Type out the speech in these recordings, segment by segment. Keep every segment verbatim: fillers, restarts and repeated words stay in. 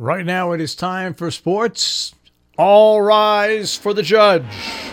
Right now it is time for sports. All rise for the judge.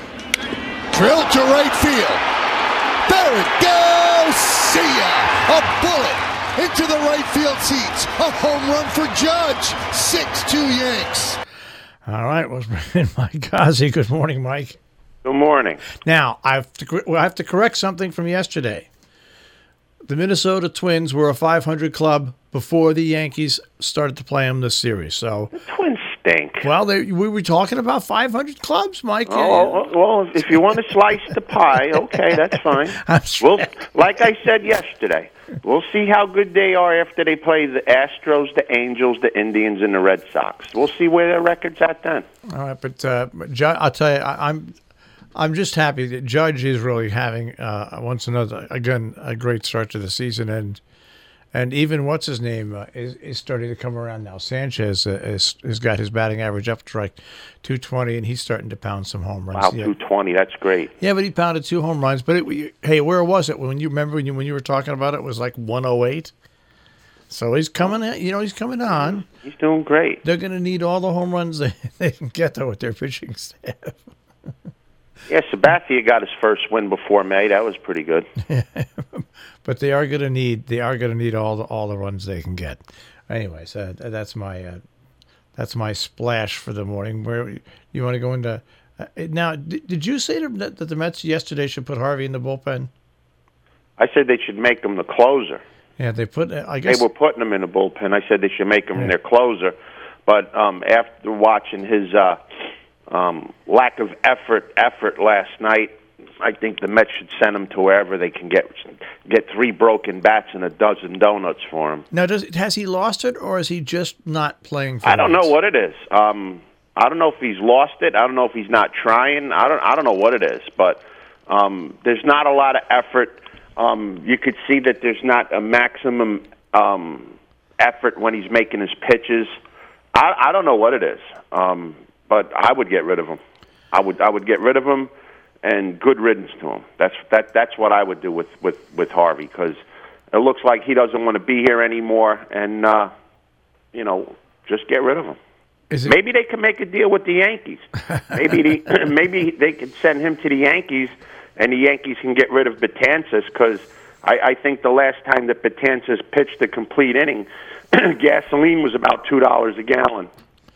Drill to right field. There it goes. See ya. A bullet into the right field seats. A home run for Judge. six two Yanks. All right, let's bring in Mike Ghazi. Good morning, Mike. Good morning. Now, I have to I have to correct something from yesterday. The Minnesota Twins were a five hundred club before the Yankees started to play them this series. So The Twins stink. Well, they, we were talking about five hundred clubs, Mike. Oh, well, if you want to slice the pie, okay, that's fine. We'll, like I said yesterday, we'll see how good they are after they play the Astros, the Angels, the Indians, and the Red Sox. We'll see where their record's at then. All right, but uh, Ju- I'll tell you, I, I'm I'm just happy that Judge is really having uh, once another again a great start to the season, and and even what's his name uh, is, is starting to come around now. Sanchez uh, is, has got his batting average up to like two twenty, and he's starting to pound some home runs. Wow, yeah. two twenty, that's great. Yeah, but he pounded two home runs. But it, hey, where was it when you remember when you when you were talking about it? It was like one oh eight. So he's coming, you know, he's coming on. He's doing great. They're going to need all the home runs they, they can get though with their pitching staff. Yeah, Sabathia got his first win before May. That was pretty good. But they are going to need they are going to need all the all the runs they can get. Anyways, uh, that's my uh, that's my splash for the morning. Where you want to go into uh, now? Did, did you say that, that the Mets yesterday should put Harvey in the bullpen? I said they should make him the closer. Yeah, they put. I guess they were putting him in the bullpen. I said they should make him yeah. their closer. But um, after watching his uh, um, lack of effort effort last night, I think the Mets should send him to wherever they can get get three broken bats and a dozen donuts for him. Now, does has he lost it, or is he just not playing? For I don't Mets? know what it is. Um, I don't know if he's lost it. I don't know if he's not trying. I don't. I don't know what it is. But um, there's not a lot of effort. Um, you could see that there's not a maximum um, effort when he's making his pitches. I, I don't know what it is, um, but I would get rid of him. I would. I would get rid of him. And good riddance to him. That's that. That's what I would do with, with, with Harvey, because it looks like he doesn't want to be here anymore. And uh, you know, just get rid of him. Is it- maybe they can make a deal with the Yankees. maybe the, maybe they could send him to the Yankees, and the Yankees can get rid of Betances, because I, I think the last time that Betances pitched a complete inning, gasoline was about two dollars a gallon.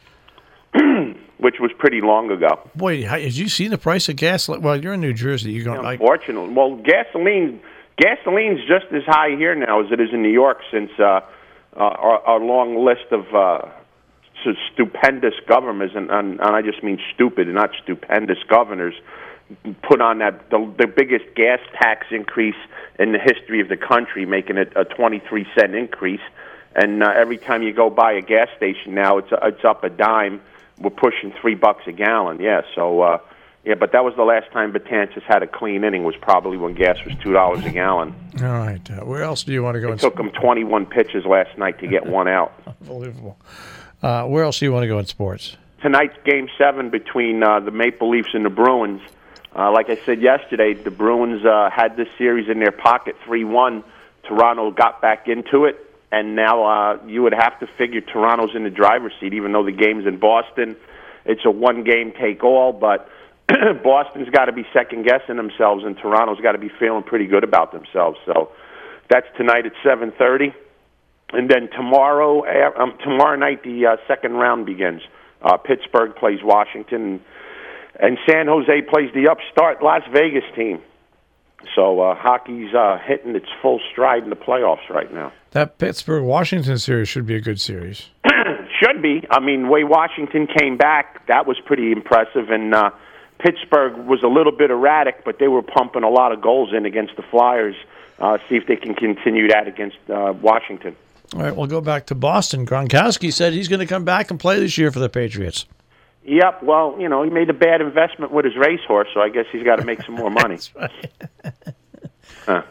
Which was pretty long ago. Boy, how, have you seen the price of gas? Well, you're in New Jersey. You go. Like, Unfortunately, well, gasoline gasoline's just as high here now as it is in New York, since uh, uh, our, our long list of uh, stupendous governors, and, and, and I just mean stupid and not stupendous governors, put on that the, the biggest gas tax increase in the history of the country, making it a twenty-three cent increase. And uh, every time you go by a gas station now, it's a, it's up a dime. We're pushing three bucks a gallon, yeah. So, uh, yeah, but that was the last time Betances had a clean inning. Was probably when gas was two dollars a gallon. All right, uh, where else do you want to go? It took him twenty-one pitches last night to get one out. Unbelievable. Uh, where else do you want to go in sports? Tonight's Game Seven between uh, the Maple Leafs and the Bruins. Uh, like I said yesterday, the Bruins uh, had this series in their pocket, three one. Toronto got back into it. And now uh, you would have to figure Toronto's in the driver's seat, even though the game's in Boston. It's a one-game take-all, but Boston's got to be second-guessing themselves, and Toronto's got to be feeling pretty good about themselves. So that's tonight at seven thirty. And then tomorrow um, tomorrow night, the uh, second round begins. Uh, Pittsburgh plays Washington, and San Jose plays the upstart Las Vegas team. So uh, hockey's uh, hitting its full stride in the playoffs right now. That Pittsburgh-Washington series should be a good series. Should be. I mean, the way Washington came back, that was pretty impressive. And uh, Pittsburgh was a little bit erratic, but they were pumping a lot of goals in against the Flyers. Uh, see if they can continue that against uh, Washington. All right, we'll go back to Boston. Gronkowski said he's going to come back and play this year for the Patriots. Yep, well, you know, he made a bad investment with his racehorse, so I guess he's got to make some more money. That's right. Huh.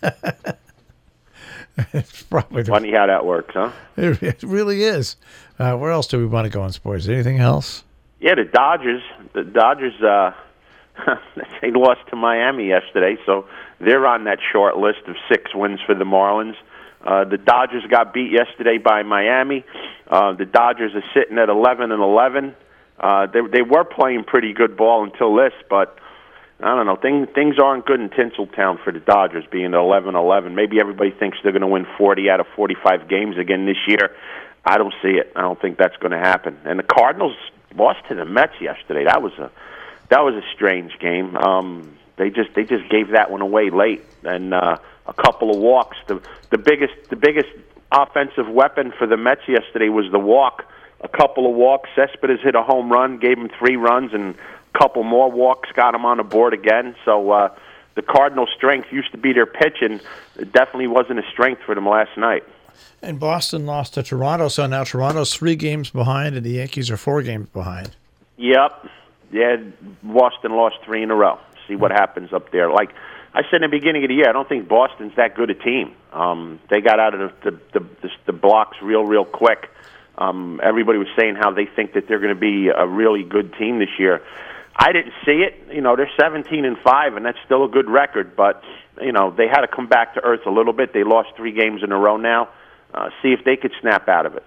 It's probably the, funny how that works, huh? It, it really is. Uh, where else do we want to go in sports? Anything else? Yeah, the Dodgers. The Dodgers, uh, they lost to Miami yesterday, so they're on that short list of six wins for the Marlins. Uh, the Dodgers got beat yesterday by Miami. Uh, the Dodgers are sitting at eleven and eleven. Uh, they they were playing pretty good ball until this, but I don't know. Things things aren't good in Tinseltown for the Dodgers being at eleven eleven. Maybe everybody thinks they're going to win forty out of forty-five games again this year. I don't see it. I don't think that's going to happen. And the Cardinals lost to the Mets yesterday. That was a that was a strange game. Um, they just they just gave that one away late, and uh, a couple of walks. The the biggest the biggest offensive weapon for the Mets yesterday was the walk. A couple of walks. Cespedes hit a home run, gave him three runs, and a couple more walks got him on the board again. So uh, the Cardinals' strength used to be their pitching. It definitely wasn't a strength for them last night. And Boston lost to Toronto, so now Toronto's three games behind, and the Yankees are four games behind. Yep. Yeah, Boston lost three in a row. See what happens up there. Like I said in the beginning of the year, I don't think Boston's that good a team. Um, they got out of the, the, the, the blocks real, real quick. Um, everybody was saying how they think that they're going to be a really good team this year. I didn't see it. You know, they're seventeen and five, and that's still a good record. But you know, they had to come back to earth a little bit. They lost three games in a row now. Uh, see if they could snap out of it.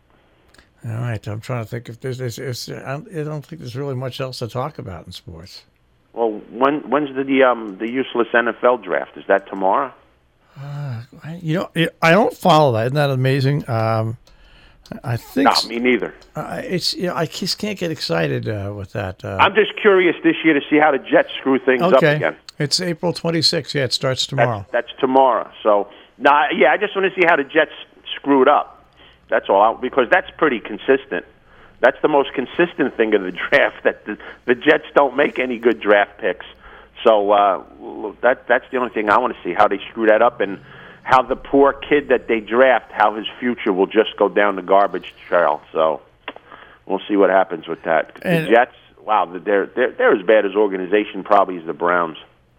All right, I'm trying to think if there's. there's, there's I don't think there's really much else to talk about in sports. Well, when when's the um, the useless N F L draft? Is that tomorrow? Uh, I, you know, I don't follow that. Isn't that amazing? Um, I think. No, me neither. Uh, it's you know, I just can't get excited uh, with that. Uh, I'm just curious this year to see how the Jets screw things okay. up again. It's April twenty-sixth. Yeah, it starts tomorrow. That's, that's tomorrow. So, nah, yeah, I just want to see how the Jets screw it up. That's all, because that's pretty consistent. That's the most consistent thing of the draft, that the, the Jets don't make any good draft picks. So uh, that that's the only thing I want to see, how they screw that up, and how the poor kid that they draft, how his future will just go down the garbage trail. So we'll see what happens with that. And the Jets, wow, they're, they're, they're as bad as organization probably as the Browns.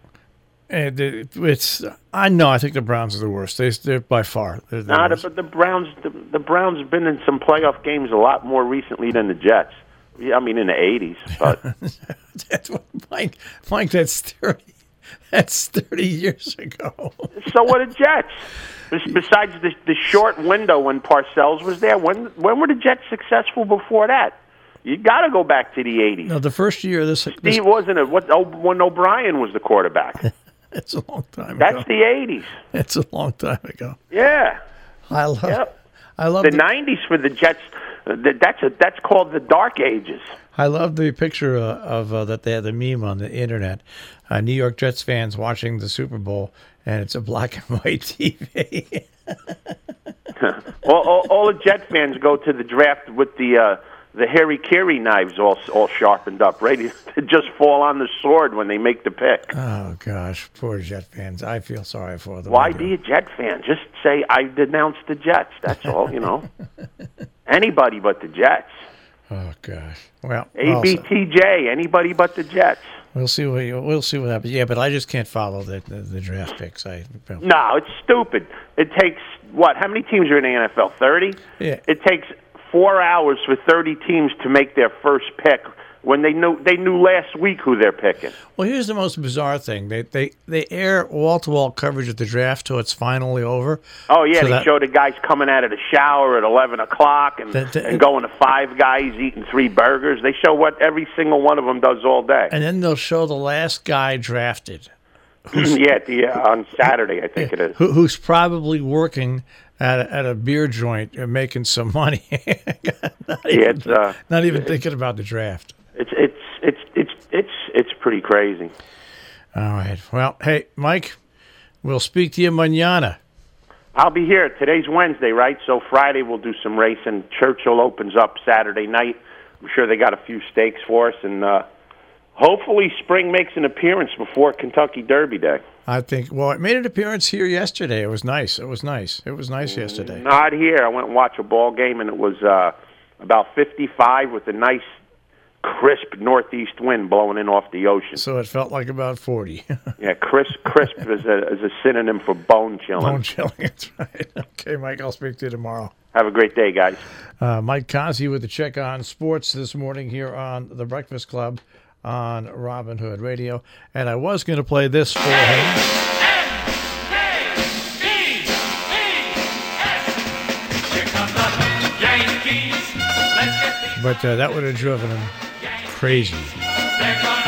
And it's, I know, I think the Browns are the worst. They, they're by far. They're the Nah, worst. but the Browns, the, the Browns have been in some playoff games a lot more recently than the Jets. I mean, in the eighties, but that's what, Mike. Mike, that's thirty. That's thirty years ago. So what are Jets? Besides the the short window when Parcells was there, when when were the Jets successful before that? You got to go back to the eighties. No, the first year this. Steve this, wasn't it? What? Oh, when O'Brien was the quarterback. It's a long time That's ago. the eighties. It's a long time ago. Yeah. I love. Yep. I love the, the nineties for the Jets. That's a, that's called the Dark Ages. I love the picture uh, of uh, that they had the meme on the internet. Uh, New York Jets fans watching the Super Bowl, and it's a black and white T V. all, all, all the Jet fans go to the draft with the uh, the harikiri knives all all sharpened up, ready to just fall on the sword when they make the pick. Oh gosh, poor Jet fans. I feel sorry for them. Why be a Jet fan? Just say I denounce the Jets. That's all, you know. Anybody but the Jets. Oh gosh. Well, A B T J. Anybody but the Jets. We'll see what we'll see what happens. Yeah, but I just can't follow the the, the draft picks. I no, it's stupid. It takes what? How many teams are in the N F L? Thirty. Yeah. It takes four hours for thirty teams to make their first pick when they knew they knew last week who they're picking. Well, here's the most bizarre thing: they they they air wall to wall coverage of the draft till it's finally over. Oh yeah, so they that, show the guys coming out of the shower at eleven o'clock and that, that, and going to Five Guys eating three burgers. They show what every single one of them does all day. And then they'll show the last guy drafted. yeah, the, uh, on Saturday I think it is. Who, who's probably working at a, at a beer joint and making some money. not yeah, even, it's uh, not even thinking about the draft. It's it's it's it's it's it's pretty crazy. All right. Well, hey, Mike, we'll speak to you mañana. I'll be here. Today's Wednesday, right? So Friday we'll do some racing. Churchill opens up Saturday night. I'm sure they got a few stakes for us, and uh, hopefully spring makes an appearance before Kentucky Derby Day. I think. Well, it made an appearance here yesterday. It was nice. It was nice. It was nice yesterday. Not here. I went and watched a ball game, and it was uh, about fifty-five with a nice, crisp northeast wind blowing in off the ocean. So it felt like about forty. yeah, crisp, crisp is a, is a synonym for bone chilling. Bone chilling, that's right. Okay, Mike, I'll speak to you tomorrow. Have a great day, guys. Uh, Mike Kazi with the Check on Sports this morning here on The Breakfast Club on Robin Hood Radio. And I was going to play this for him. but uh, that would have driven him crazy. They're gonna